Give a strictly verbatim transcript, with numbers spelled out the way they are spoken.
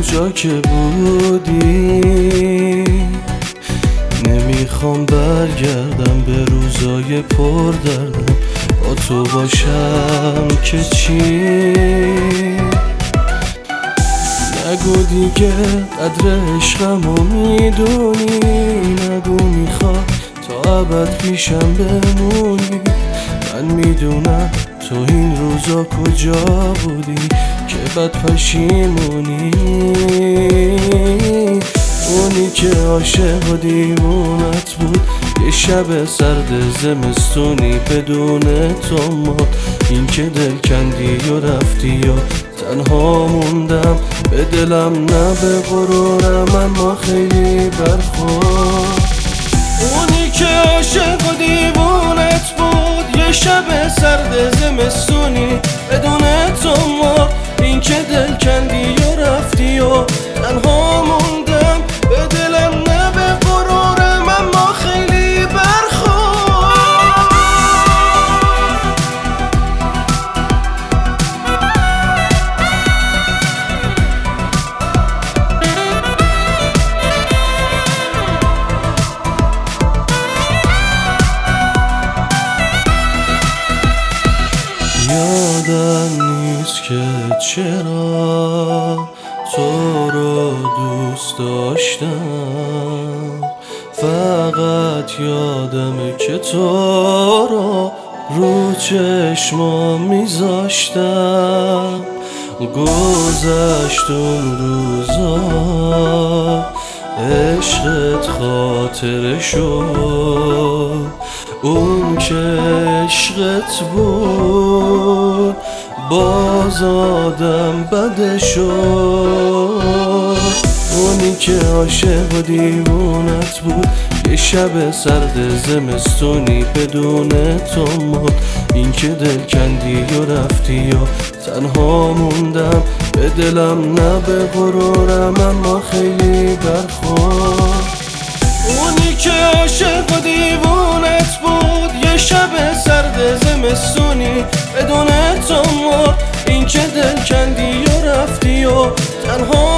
کجا که بودی؟ نمیخوام برگردم به روزای پر دردم، با تو باشم که چی؟ نگو دیگه قدر عشقمو میدونی، نگو میخوای تا ابد پیشم بمونی. من میدونم تو این روزا کجا بودی که بد پشیمونی. اونی که عاشق و دیوونت بود، یه شب سرد زمستونی بدون تو ما. این که دل کندی و رفتی و تنها موندم، به دلم نه به غرورم اما خیلی برخورد. اونی که عاشق و دیوونت بود، یه شب سرد زمستونی بدون تو ما. این که دل کندی و رفتی و تنها موندم، به دلم نه به غرورم اما خیلی برخورد. یادم نیست که چرا تو رو دوست داشتم، فقط یادمه که تو رو رو چشمام میذاشتم. گذشت اون روزا، عشقت خاطره شد. اون که عشقت بود، باز آدم بده شد. اونی که عاشق و دیوونت بود، یه شب سرد زمستونی بدون تو مد. این که دل کندی و رفتی و تنها موندم، به دلم نه به غرورم اما خیلی برخورد. اونی که عاشق و دیوونت بود، یه شب سرد زمستونی بدون تو مد. این که دل کندی و رفتی و تنها